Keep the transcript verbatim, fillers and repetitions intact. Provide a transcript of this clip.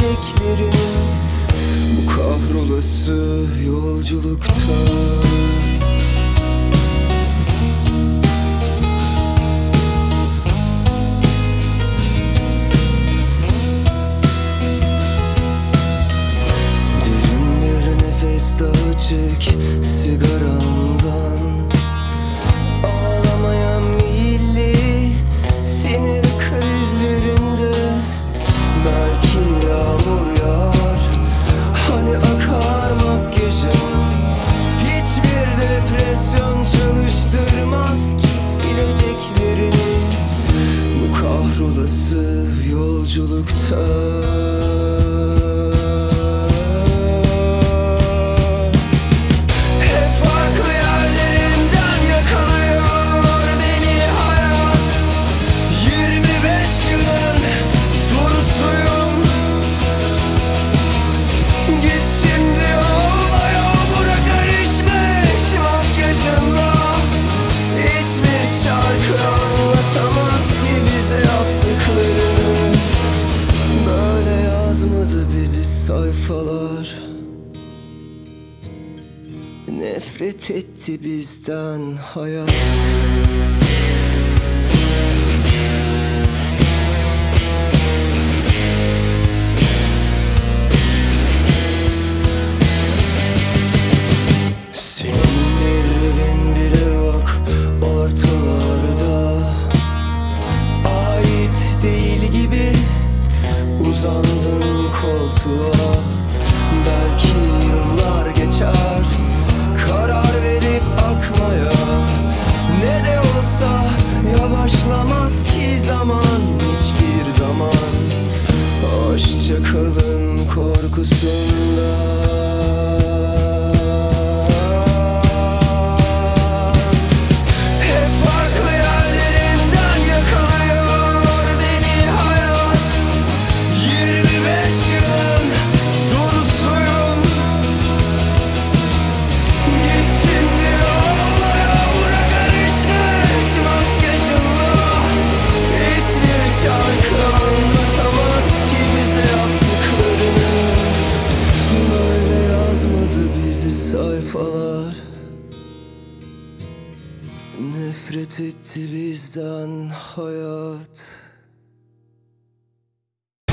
sileceklerin bu kahrolası yolculukta. Derin bir nefes daha çek sigarandan. Ağlamaya meyilli sinir krizlerinde belki yağmur yağar, hani akar makyajın. Hiçbir depresyon çalıştırmaz ki sileceklerini bu kahrolası yolculukta. Sayfalar nefret etti bizden hayat. Senin bir evin bile yok ortalarda. Ait değil gibi uzandın koltuğa. Belki yıllar geçer, karar verip akmaya. Ne de olsa yavaşlamaz ki zaman, hiçbir zaman. Hoşça kalın korkusunda. Sayfalar nefret etti bizden hayat.